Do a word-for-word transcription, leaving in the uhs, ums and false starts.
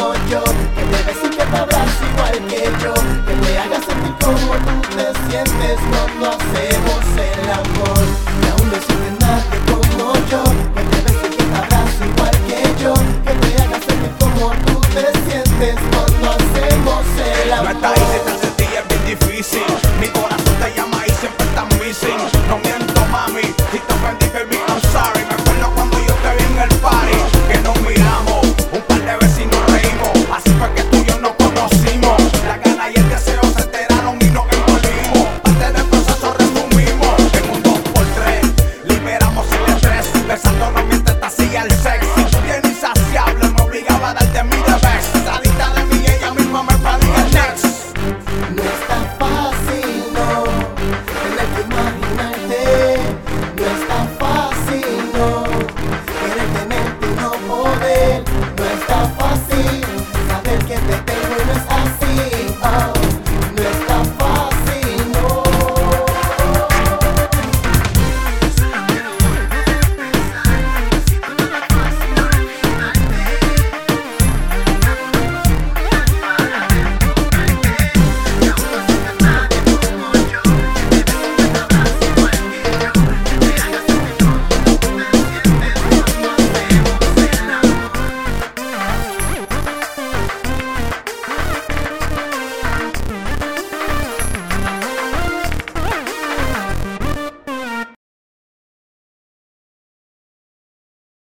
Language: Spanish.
como yo, que te bese y que te abrace igual que yo, que te haga sentir como tú te sientes cuando hacemos el amor. Y aún no existe nadie como yo, que te bese y que te abrace igual que yo, que te haga sentir como tú te sientes cuando hacemos el amor. No está ahí, tan sencilla, es bien difícil.